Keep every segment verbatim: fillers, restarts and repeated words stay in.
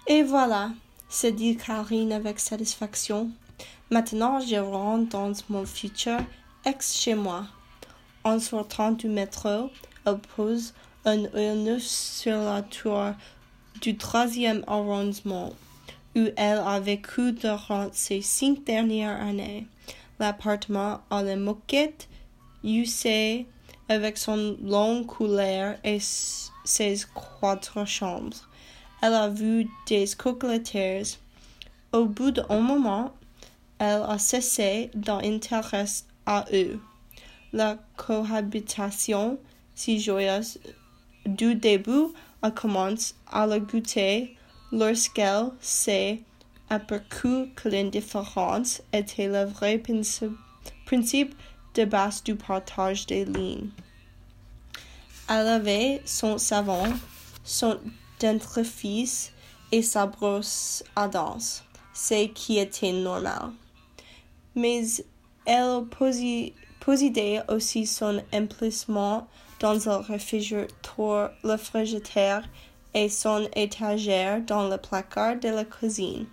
Et voilà, se dit Karine avec satisfaction. Maintenant, je rentre dans mon futur ex chez moi. En sortant du métro, elle pose un œil neuf sur la tour du troisième arrondissement, où elle a vécu durant ces cinq dernières années. L'appartement a la moquette usée avec son long couloir et ses quatre chambres. Elle a vu des coquelicots. Au bout d'un moment, elle a cessé d'intéresser à eux. La cohabitation, si joyeuse du début, a commencé à la goûter lorsqu'elle s'est aperçue que l'indifférence était le vrai principe de base du partage des lignes. Elle avait son savon, son dentifrice et sa brosse à dents, ce qui était normal. Mais elle possédait aussi son emplacement dans le réfrigérateur, le réfrigérateur et son étagère dans le placard de la cuisine.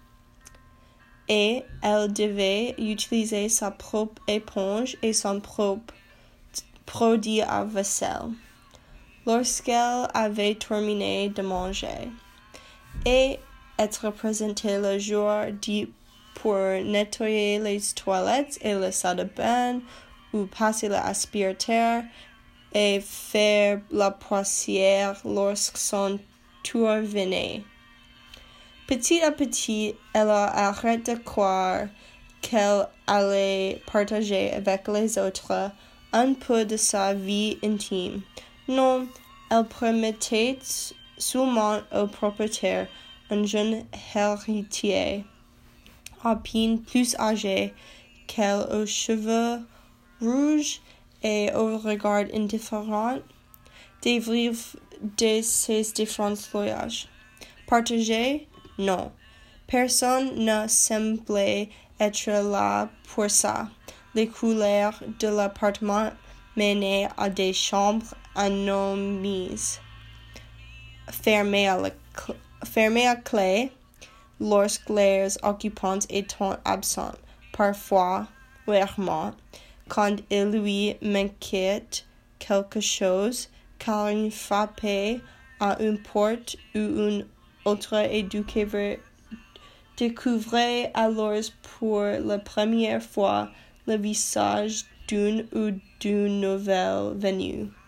Et elle devait utiliser sa propre éponge et son propre produit à vaisselle lorsqu'elle avait terminé de manger, et être présentée le jour dit pour nettoyer les toilettes et le salle de bain, ou passer l'aspirateur et faire la poussière lorsque son tour venait. Petit à petit, elle a arrêté de croire qu'elle allait partager avec les autres un peu de sa vie intime. Non, elle permettait seulement au propriétaire, un jeune héritier, à peine plus âgé qu'elle, aux cheveux rouges et au regard indifférent, de vivre de ses différents voyages. Partager? Non. Personne ne semblait être là pour ça. Les couleurs de l'appartement menaient à des chambres anonymes, fermées à, la cl- fermées à clé lorsque les occupants étaient absents. Parfois, rarement, quand il lui manquait quelque chose, Karine frappait à une porte ou une autre et découvrait alors pour la première fois le visage d'une ou d'une nouvelle venue.